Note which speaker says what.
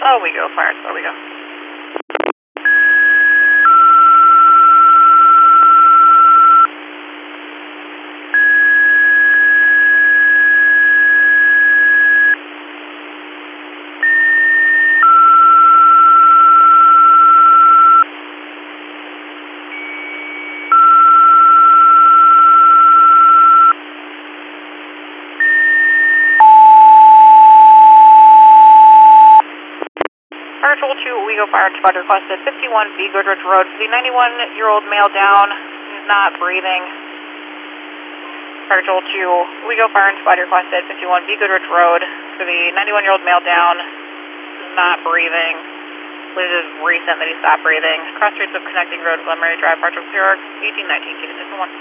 Speaker 1: Oh, we go, fire, there we go. Fire Patrol 2, we go fire and spot requested 51 B Goodrich Road for the 91-year-old male down, not breathing. Fire Patrol 2, we go fire and spot requested 51 B Goodrich Road for the 91-year-old male down, not breathing. It is recent that he stopped breathing. Cross streets of connecting road, Glen Murray Drive, Fire Patrol 0, 1819, Unit 1.